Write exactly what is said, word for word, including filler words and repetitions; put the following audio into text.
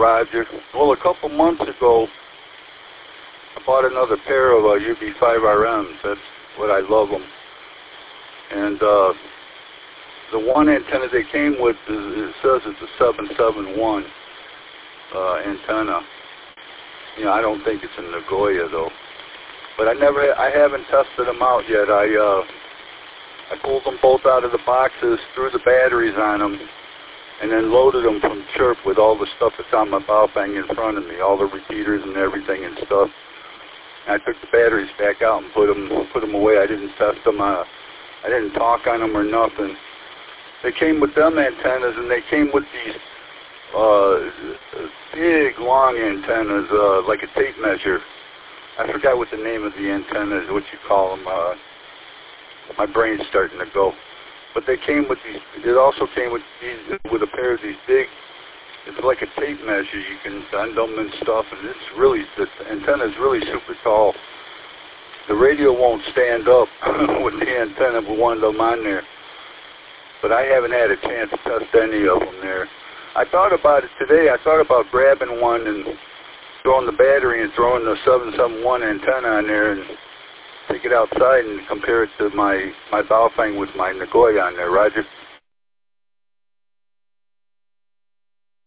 Roger. Well, a couple months ago, I bought another pair of uh, U B five R Ms. That's what I love them. And uh, the one antenna they came with, is, it says it's a seven seven one uh, antenna. You know, I don't think it's a Nagoya though. But I never, I haven't tested them out yet. I uh, I pulled them both out of the boxes, threw the batteries on them, and then loaded them from Chirp with all the stuff that's on my Baofeng in front of me, all the repeaters and everything and stuff. And I took the batteries back out and put them, put them away. I didn't test them. Uh, I didn't talk on them or nothing. They came with them antennas, and they came with these uh, big, long antennas, uh, like a tape measure. I forgot what the name of the antenna is, what you call them. Uh, my brain's starting to go. But they came with these, it also came with these, with a pair of these big, it's like a tape measure. You can bend them and stuff, and it's really, the antenna is really super tall. The radio won't stand up with the antenna with one of them on there. But I haven't had a chance to test any of them there. I thought about it today. I thought about grabbing one and throwing the battery and throwing the seven seven one antenna on there and take it outside and compare it to my, my Baofeng with my Nagoya on there, Roger.